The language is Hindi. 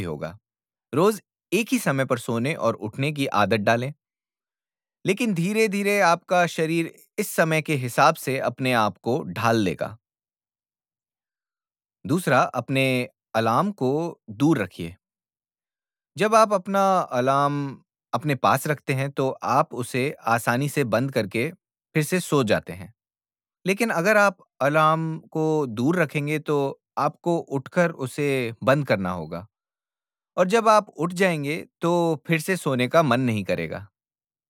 होगा। रोज एक ही समय पर सोने और उठने की आदत डालें, लेकिन धीरे-धीरे आपका शरीर इस समय के हिसाब से अपने आप को ढाल लेगा। दूसरा, अपने अलार्म को दूर रखिए। जब आप अपना अलार्म अपने पास रखते हैं, तो आप उसे आसानी से बंद करके फिर से सो जाते हैं। लेकिन अगर आप अलार्म को दूर रखेंगे, तो आपको उठकर उसे बंद करना होगा और जब आप उठ जाएँगे, तो फिर से सोने का मन नहीं करेगा।